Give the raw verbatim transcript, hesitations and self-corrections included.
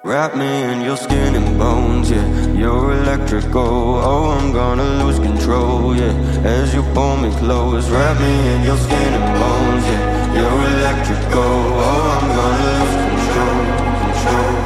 Wrap me in your skin and bones, yeah. You're electrical, oh, I'm gonna lose control, yeah. As you pull me close, wrap me in your skin and bones, yeah. You're electrical, oh, I'm gonna lose control, control.